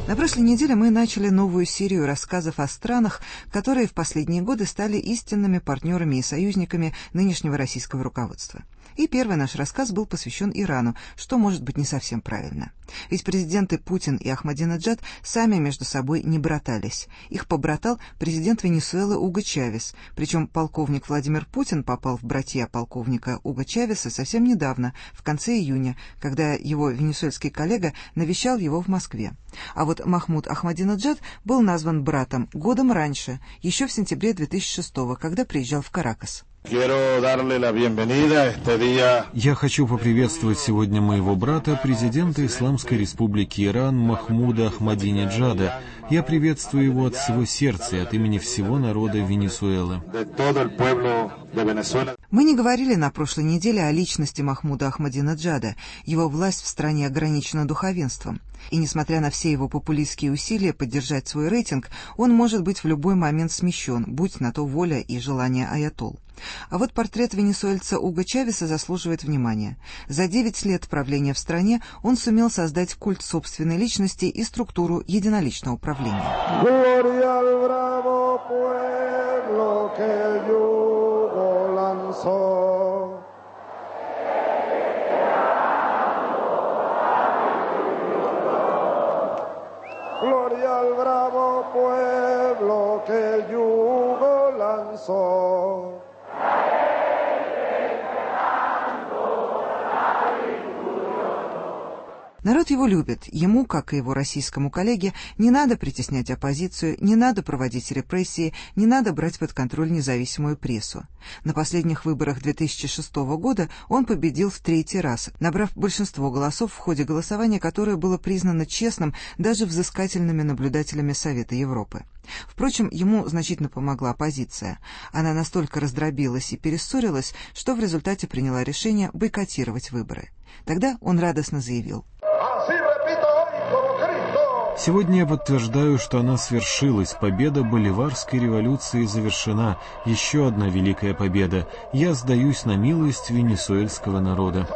На прошлой неделе мы начали новую серию рассказов о странах, которые в последние годы стали истинными партнерами и союзниками нынешнего российского руководства. И первый наш рассказ был посвящен Ирану, что может быть не совсем правильно. Ведь президенты Путин и Ахмадинеджад сами между собой не братались. Их побратал президент Венесуэлы Уго Чавес, причем полковник Владимир Путин попал в братья полковника Уго Чавеса совсем недавно, в конце июня, когда его венесуэльский коллега навещал его в Москве. А вот Махмуд Ахмадинеджад был назван братом годом раньше, еще в сентябре 2006-го, когда приезжал в Каракас. Я хочу поприветствовать сегодня моего брата, президента Исламской Республики Иран Махмуда Ахмадинеджада. Я приветствую его от всего сердца и от имени всего народа Венесуэлы. Мы не говорили на прошлой неделе о личности Махмуда Ахмадинеджада. Его власть в стране ограничена духовенством. И несмотря на все его популистские усилия поддержать свой рейтинг, он может быть в любой момент смещен, будь на то воля и желание аятолл. А вот портрет венесуэльца Уго Чавеса заслуживает внимания. За 9 лет правления в стране он сумел создать культ собственной личности и структуру единоличного управления. Народ его любит. Ему, как и его российскому коллеге, не надо притеснять оппозицию, не надо проводить репрессии, не надо брать под контроль независимую прессу. На последних выборах 2006 года он победил в 3-й раз, набрав большинство голосов в ходе голосования, которое было признано честным даже взыскательными наблюдателями Совета Европы. Впрочем, ему значительно помогла оппозиция. Она настолько раздробилась и перессорилась, что в результате приняла решение бойкотировать выборы. Тогда он радостно заявил: «Сегодня я подтверждаю, что она свершилась. Победа Боливарской революции завершена. Еще одна великая победа. Я сдаюсь на милость венесуэльского народа».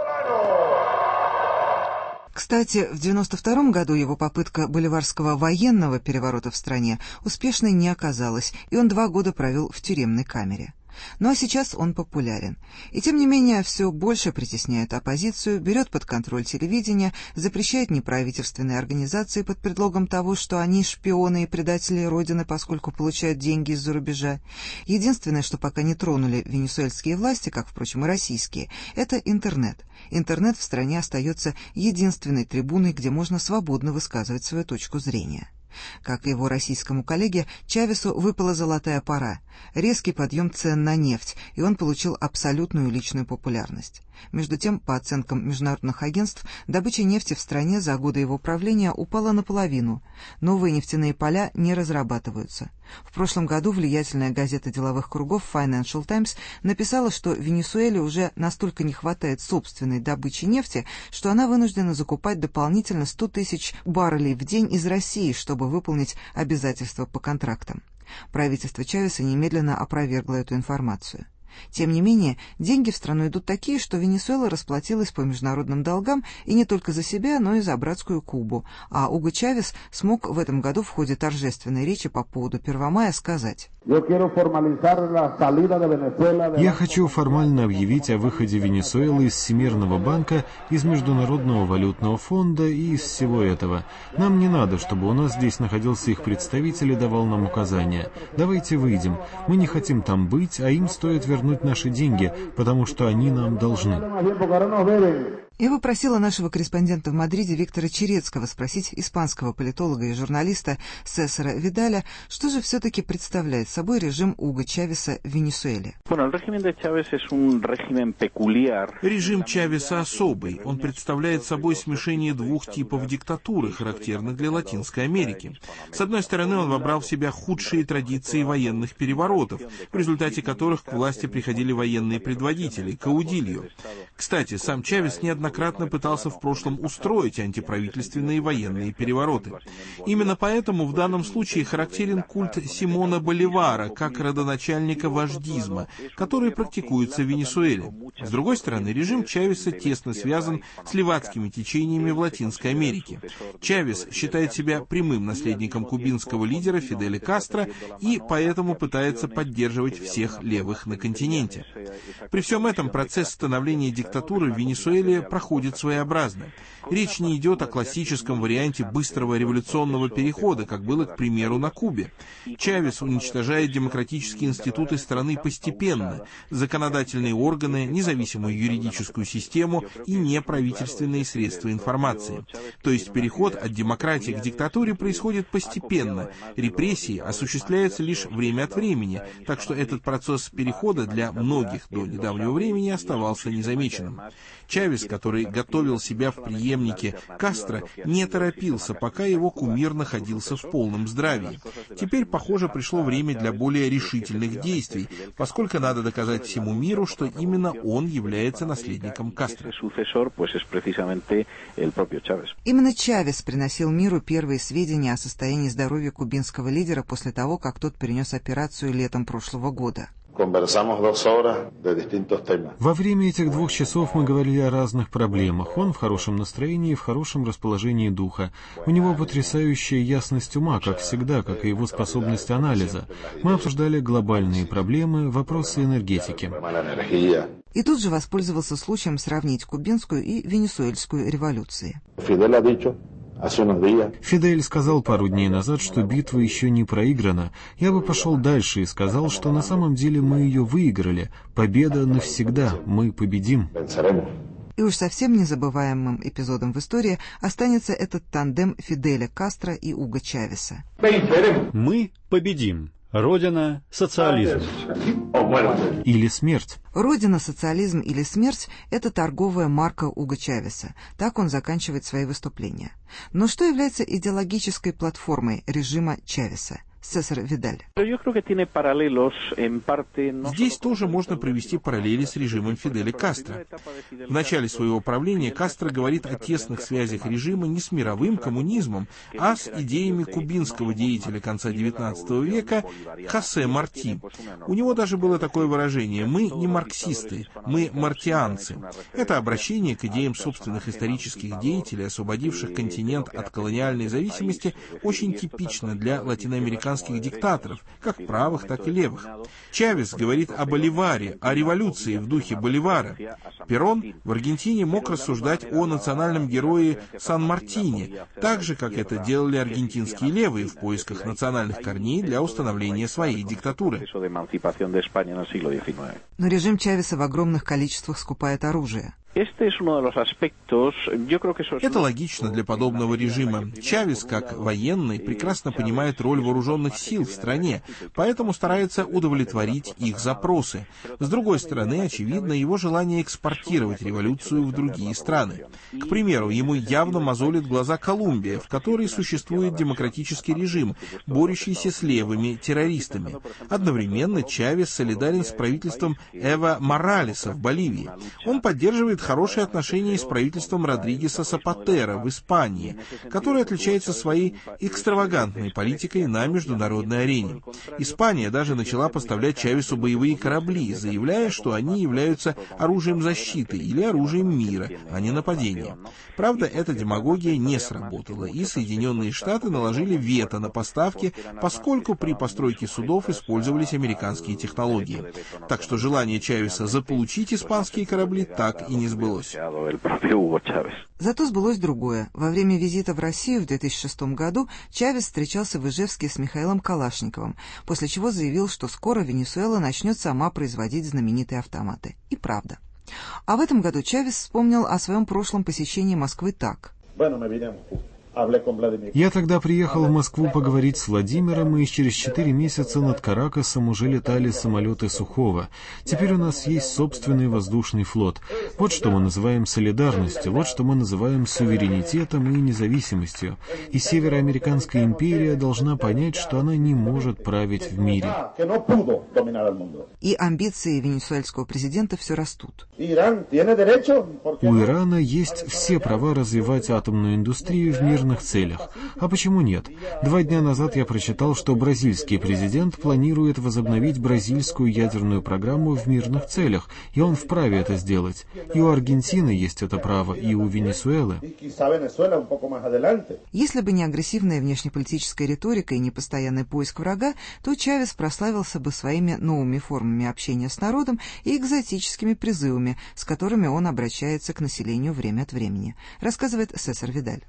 Кстати, в 1992 году его попытка боливарского военного переворота в стране успешной не оказалась, и он 2 года провел в тюремной камере. Ну а сейчас он популярен. И тем не менее все больше притесняет оппозицию, берет под контроль телевидение, запрещает неправительственные организации под предлогом того, что они шпионы и предатели Родины, поскольку получают деньги из-за рубежа. Единственное, что пока не тронули венесуэльские власти, как, впрочем, и российские, это интернет. Интернет в стране остается единственной трибуной, где можно свободно высказывать свою точку зрения. Как и его российскому коллеге, Чавесу выпала золотая пора, резкий подъем цен на нефть, и он получил абсолютную личную популярность. Между тем, по оценкам международных агентств, добыча нефти в стране за годы его правления упала наполовину. Новые нефтяные поля не разрабатываются. В прошлом году влиятельная газета деловых кругов Financial Times написала, что Венесуэле уже настолько не хватает собственной добычи нефти, что она вынуждена закупать дополнительно 100 тысяч баррелей в день из России, чтобы выполнить обязательства по контрактам. Правительство Чавеса немедленно опровергло эту информацию. Тем не менее, деньги в страну идут такие, что Венесуэла расплатилась по международным долгам и не только за себя, но и за братскую Кубу, а Уго Чавес смог в этом году в ходе торжественной речи по поводу 1 мая сказать: «Я хочу формально объявить о выходе Венесуэлы из Всемирного банка, из Международного валютного фонда и из всего этого. Нам не надо, чтобы у нас здесь находился их представитель и давал нам указания. Давайте выйдем. Мы не хотим там быть, а им стоит вернуть наши деньги, потому что они нам должны». Я попросила нашего корреспондента в Мадриде Виктора Черецкого спросить испанского политолога и журналиста Сесара Видаля, что же все-таки представляет собой режим Уго Чавеса в Венесуэле. Режим Чавеса особый. Он представляет собой смешение 2 типов диктатуры, характерных для Латинской Америки. С одной стороны, он вобрал в себя худшие традиции военных переворотов, в результате которых к власти приходили военные предводители, каудильо. Кстати, сам Чавес неоднократно неоднократно пытался в прошлом устроить антиправительственные военные перевороты. Именно поэтому в данном случае характерен культ Симона Боливара как родоначальника вождизма, который практикуется в Венесуэле. С другой стороны, режим Чавеса тесно связан с левацкими течениями в Латинской Америке. Чавес считает себя прямым наследником кубинского лидера Фиделя Кастро и поэтому пытается поддерживать всех левых на континенте. При всем этом процесс становления диктатуры в Венесуэле проходит своеобразно. Речь не идет о классическом варианте быстрого революционного перехода, как было, к примеру, на Кубе. Чавес уничтожает демократические институты страны постепенно, законодательные органы, независимую юридическую систему и неправительственные средства информации. То есть переход от демократии к диктатуре происходит постепенно, репрессии осуществляются лишь время от времени, так что этот процесс перехода для многих до недавнего времени оставался незамеченным. Чавес, который готовил себя в преемнике Кастро, не торопился, пока его кумир находился в полном здравии. Теперь, похоже, пришло время для более решительных действий, поскольку надо доказать всему миру, что именно он является наследником Кастро. Именно Чавес приносил миру первые сведения о состоянии здоровья кубинского лидера после того, как тот перенес операцию летом прошлого года. Во время этих 2 часов мы говорили о разных проблемах. Он в хорошем настроении и в хорошем расположении духа. У него потрясающая ясность ума, как всегда, как и его способность анализа. Мы обсуждали глобальные проблемы, вопросы энергетики. И тут же воспользовался случаем сравнить кубинскую и венесуэльскую революции. Фидель сказал пару дней назад, что битва еще не проиграна. Я бы пошел дальше и сказал, что на самом деле мы ее выиграли. Победа навсегда. Мы победим. И уж совсем незабываемым эпизодом в истории останется этот тандем Фиделя Кастро и Уго Чавеса. Мы победим. Родина, социализм. Или смерть. Родина, социализм или смерть – это торговая марка Уго Чавеса. Так он заканчивает свои выступления. Но что является идеологической платформой режима Чавеса? Сесар Видаль. Здесь тоже можно провести параллели с режимом Фиделя Кастро. В начале своего правления Кастро говорит о тесных связях режима не с мировым коммунизмом, а с идеями кубинского деятеля конца XIX века Хосе Марти. У него даже было такое выражение: «Мы не марксисты, мы мартианцы». Это обращение к идеям собственных исторических деятелей, освободивших континент от колониальной зависимости, очень типично для латиноамериканских диктаторов, как правых, так и левых. Чавес говорит о Боливаре, о революции в духе Боливара. Перрон в Аргентине мог рассуждать о национальном герое Сан-Мартине, так же, как это делали аргентинские левые в поисках национальных корней для установления своей диктатуры. Но режим Чавеса в огромных количествах скупает оружие. Это логично для подобного режима. Чавес, как военный, прекрасно понимает роль вооруженных сил в стране, поэтому старается удовлетворить их запросы. С другой стороны, очевидно его желание экспортировать революцию в другие страны. К примеру, ему явно мозолит глаза Колумбия, в которой существует демократический режим, борющийся с левыми террористами. Одновременно Чавес солидарен с правительством Эва Моралеса в Боливии. Он поддерживает хорошие отношения с правительством Родригеса Сапатера в Испании, которое отличается своей экстравагантной политикой на международной арене. Испания даже начала поставлять Чавесу боевые корабли, заявляя, что они являются оружием защиты или оружием мира, а не нападения. Правда, эта демагогия не сработала, и Соединенные Штаты наложили вето на поставки, поскольку при постройке судов использовались американские технологии. Так что желание Чавеса заполучить испанские корабли так и не сбылось. Зато сбылось другое. Во время визита в Россию в 2006 году Чавес встречался в Ижевске с Михаилом Калашниковым, после чего заявил, что скоро Венесуэла начнет сама производить знаменитые автоматы. И правда. А в этом году Чавес вспомнил о своем прошлом посещении Москвы так. Я тогда приехал в Москву поговорить с Владимиром, и через 4 месяца над Каракасом уже летали самолеты Сухого. Теперь у нас есть собственный воздушный флот. Вот что мы называем солидарностью, вот что мы называем суверенитетом и независимостью. И Североамериканская империя должна понять, что она не может править в мире. И амбиции венесуэльского президента все растут. У Ирана есть все права развивать атомную индустрию в мирных целях. А почему нет? 2 дня назад я прочитал, что бразильский президент планирует возобновить бразильскую ядерную программу в мирных целях, и он вправе это сделать. И у Аргентины есть это право, и у Венесуэлы. Если бы не агрессивная внешнеполитическая риторика и непостоянный поиск врага, то Чавес прославился бы своими новыми формами общения с народом и экзотическими призывами, с которыми он обращается к населению время от времени, рассказывает Сесар Видаль.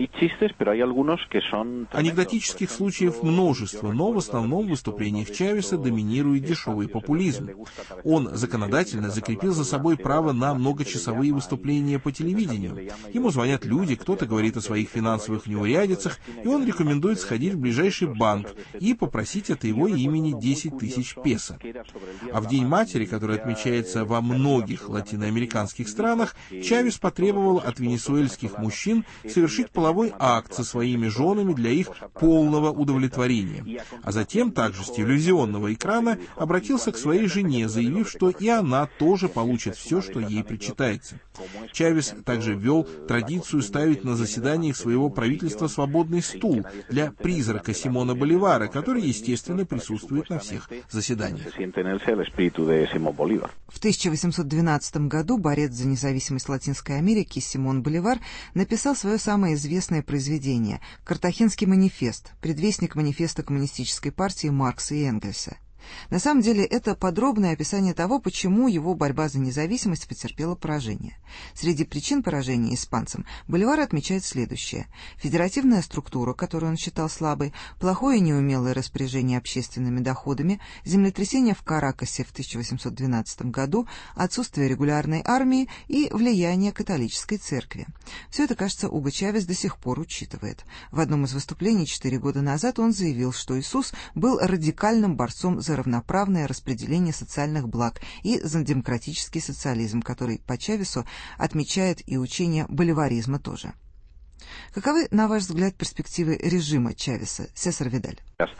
Анекдотических случаев множество, но в основном в выступлениях Чавеса доминирует дешевый популизм. Он законодательно закрепил за собой право на многочасовые выступления по телевидению. Ему звонят люди, кто-то говорит о своих финансовых неурядицах, и он рекомендует сходить в ближайший банк и попросить от его имени 10 тысяч песо. А в День матери, который отмечается во многих латиноамериканских странах, Чавес потребовал от венесуэльских мужчин совершить половой акт со своими женами для их полного удовлетворения. А затем также с телевизионного экрана обратился к своей жене, заявив, что и она тоже получит все, что ей причитается. Чавес также ввел традицию ставить на заседаниях своего правительства свободный стул для призрака Симона Боливара, который, естественно, присутствует на всех заседаниях. В 1812 году борец за независимость Латинской Америки Симон Боливар написал свое самое известное произведение «Картахенский манифест», предвестник манифеста коммунистической партии Маркса и Энгельса. На самом деле это подробное описание того, почему его борьба за независимость потерпела поражение. Среди причин поражения испанцам Боливар отмечает следующее: федеративная структура, которую он считал слабой, плохое и неумелое распоряжение общественными доходами, землетрясение в Каракасе в 1812 году, отсутствие регулярной армии и влияние католической церкви. Все это, кажется, Уго Чавес до сих пор учитывает. В одном из выступлений 4 года назад он заявил, что Иисус был радикальным борцом за равноправное распределение социальных благ и за демократический социализм, который по Чавесу отмечает и учение боливаризма тоже. Каковы, на ваш взгляд, перспективы режима Чавеса, Сесар Видаль?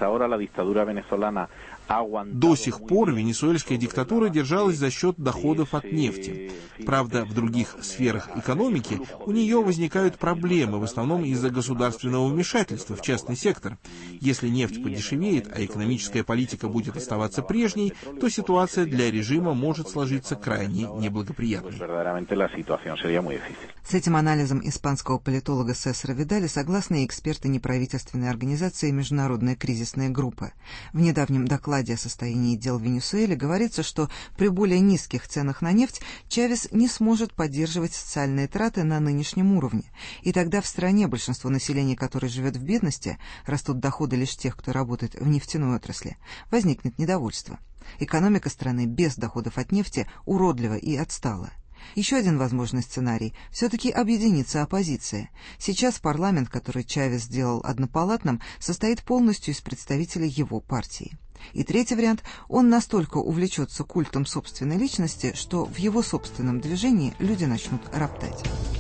До сих пор венесуэльская диктатура держалась за счет доходов от нефти. Правда, в других сферах экономики у нее возникают проблемы, в основном из-за государственного вмешательства в частный сектор. Если нефть подешевеет, а экономическая политика будет оставаться прежней, то ситуация для режима может сложиться крайне неблагоприятной. С этим анализом испанского политолога Сесара Видаля согласны и эксперты неправительственной организации «Международная кризисная группа». В недавнем докладе о состоянии дел в Венесуэле говорится, что при более низких ценах на нефть Чавес не сможет поддерживать социальные траты на нынешнем уровне. И тогда в стране, большинство населения которой живет в бедности, растут доходы лишь тех, кто работает в нефтяной отрасли, возникнет недовольство. Экономика страны без доходов от нефти уродлива и отстала. Еще один возможный сценарий – все-таки объединится оппозиция. Сейчас парламент, который Чавес сделал однопалатным, состоит полностью из представителей его партии. И третий вариант – он настолько увлечется культом собственной личности, что в его собственном движении люди начнут роптать.